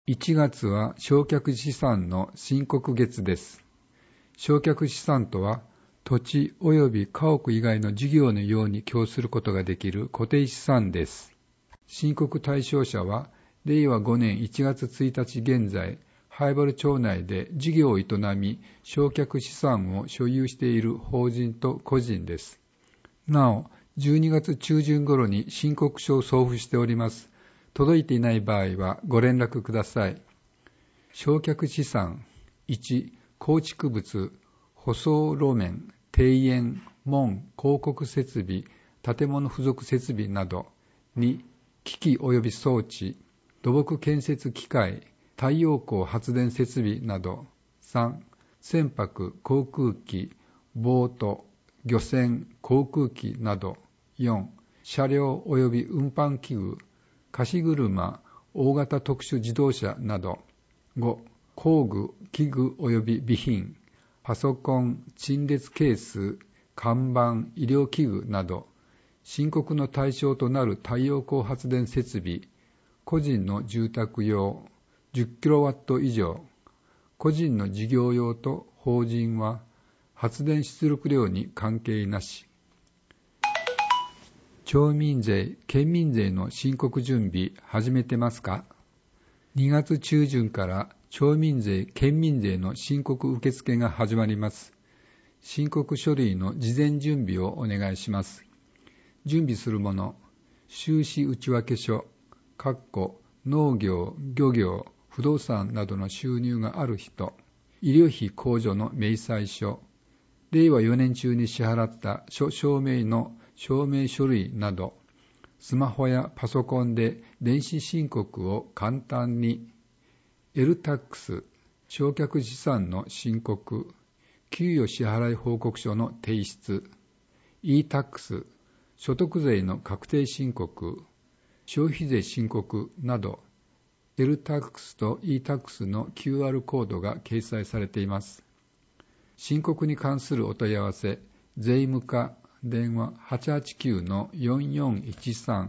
1月は償却資産の申告月です。償却資産とは、土地及び家屋以外の事業のように供することができる固定資産です。申告対象者は、令和5年1月1日現在、灰原町内で事業を営み、償却資産を所有している法人と個人です。なお、12月中旬頃に申告書を送付しております。届いていない場合はご連絡ください。償却資産1、構築物、舗装路面、庭園、門、広告設備、建物付属設備など。2、機器及び装置、土木建設機械、太陽光発電設備など。3、船舶、航空機、ボート、漁船、航空機など。4、車両及び運搬器具、貸し車、大型特殊自動車など。5、工具、器具及び備品、パソコン、陳列ケース、看板、医療器具など。申告の対象となる太陽光発電設備、個人の住宅用、10kW 以上、個人の事業用と法人は、発電出力量に関係なし。町民税、県民税の申告準備始めてますか？ 2 月中旬から町民税、県民税の申告受付が始まります。申告書類の事前準備をお願いします。準備するもの、収支内訳書、農業、漁業、不動産などの収入がある人、医療費控除の明細書、令和4年中に支払った諸証明の証明書類など、スマホやパソコンで電子申告を簡単に、LTAX、償却資産の申告、給与支払い報告書の提出、eTax、所得税の確定申告、消費税申告など、LTAX と eTax の QR コードが掲載されています。申告に関するお問い合わせ、税務課、電話 889-4413。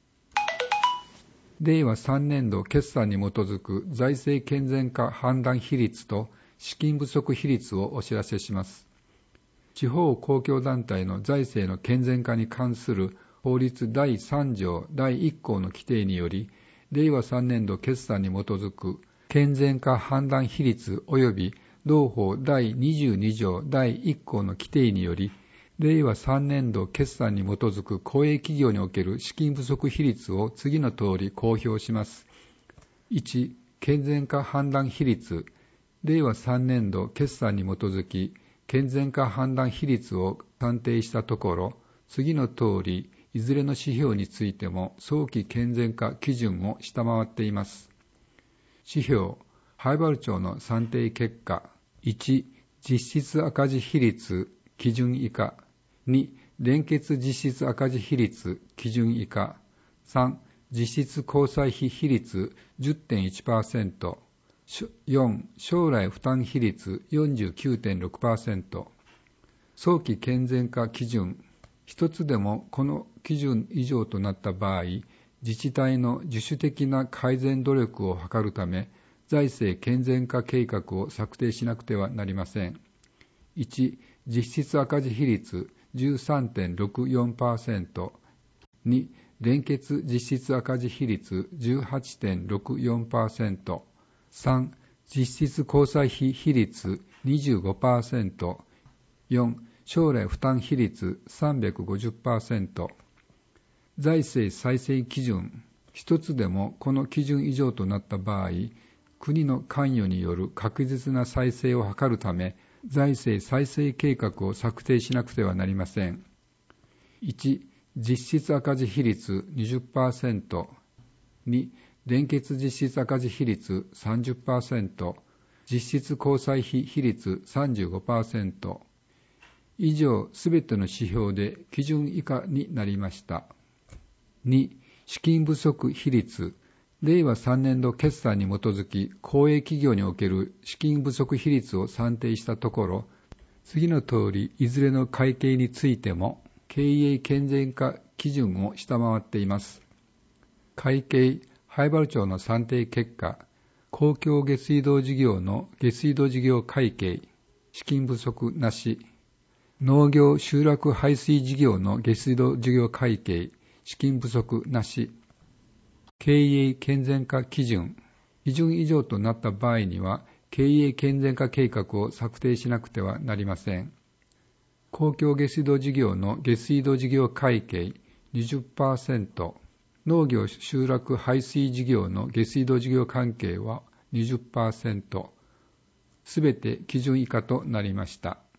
令和3年度決算に基づく財政健全化判断比率と資金不足比率をお知らせします。地方公共団体の財政の健全化に関する法律第3条第1項の規定により、令和3年度決算に基づく健全化判断比率及び同法第22条第1項の規定により、令和3年度決算に基づく公営企業における資金不足比率を次の通り公表します。1、健全化判断比率。令和3年度決算に基づき、健全化判断比率を算定したところ、次の通り、いずれの指標についても早期健全化基準を下回っています。指標、灰原町の算定結果。1、実質赤字比率、基準以下。2、連結実質赤字比率、基準以下。3、実質交際費比率 10.1%。4、将来負担比率 49.6%。早期健全化基準。一つでもこの基準以上となった場合、自治体の自主的な改善努力を図るため、財政健全化計画を策定しなくてはなりません。1、実質赤字比率 13.64%。2、連結実質赤字比率 18.64%。3、実質交際費比率 25%。4、将来負担比率 350%。財政再生基準。一つでもこの基準以上となった場合、国の関与による確実な再生を図るため、財政再生計画を策定しなくてはなりません。1、実質赤字比率 20%。2、連結実質赤字比率 30%。実質交際費比率 35%。以上すべての指標で基準以下になりました。2、資金不足比率。令和3年度決算に基づき、公営企業における資金不足比率を算定したところ、次の通り、いずれの会計についても、経営健全化基準を下回っています。会計、灰原町の算定結果、 公共下水道事業の下水道事業会計、資金不足なし。農業集落排水事業の下水道事業会計、資金不足なし。経営健全化基準。基準以上となった場合には、経営健全化計画を策定しなくてはなりません。公共下水道事業の下水道事業会計 20%、農業集落排水事業の下水道事業関係は 20%、すべて基準以下となりました。